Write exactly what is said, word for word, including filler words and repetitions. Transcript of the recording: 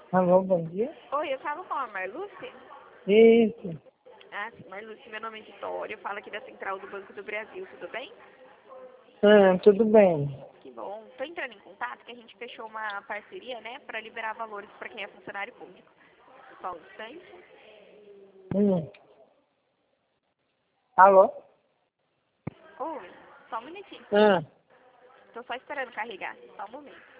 Alô, bom dia. Oi, eu falo com a Marluce. Isso. Ah, sim, Marluce, meu nome é Vitória, eu falo aqui da Central do Banco do Brasil, tudo bem? Ah, tudo bem. Que bom. Tô entrando em contato que a gente fechou uma parceria, né, para liberar valores para quem é funcionário público. Só um instante. Hum. Alô? Oi, só um minutinho. Ah, Tô só esperando carregar, só um momento.